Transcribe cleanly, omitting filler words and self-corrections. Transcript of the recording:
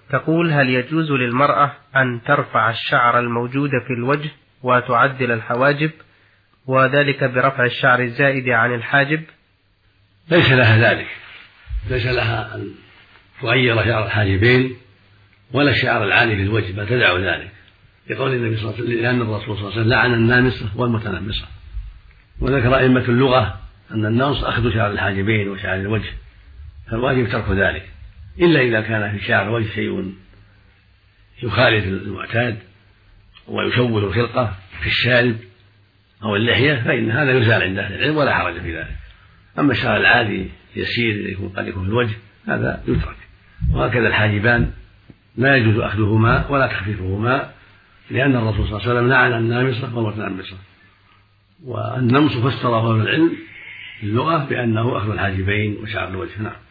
تقول: هل يجوز للمرأة أن ترفع الشعر الموجود في الوجه وتعدل الحواجب، وذلك برفع الشعر الزائد عن الحاجب؟ ليس لها ذلك، ليس لها أن تغير شعر الحاجبين ولا الشعر العالي في الوجه، بل تدع ذلك لقول النبي صلى الله عليه وسلم، لأن الرسول صلى الله عليه وسلم لعن النامصة والمتنمصة. وذكر أئمة اللغة أن النمص أخذ شعر الحاجبين وشعر الوجه، فالواجب ترك ذلك، إلا إذا كان في شعر الوجه شيء يخالف المعتاد ويشوه الخلقة في الشارب أو اللحية، فإن هذا يزال عند أهل العلم ولا حرج في ذلك. أما الشعر العادي يسير قد يكون في الوجه هذا يترك. وهكذا الحاجبان لا يجوز أخذهما ولا تخفيفهما، لأن الرسول صلى الله عليه وسلم لعن النامصة والمتنمصة. والنمص فسره أهل العلم في اللغة بأنه أخذ الحاجبين وشعر الوجه. نعم.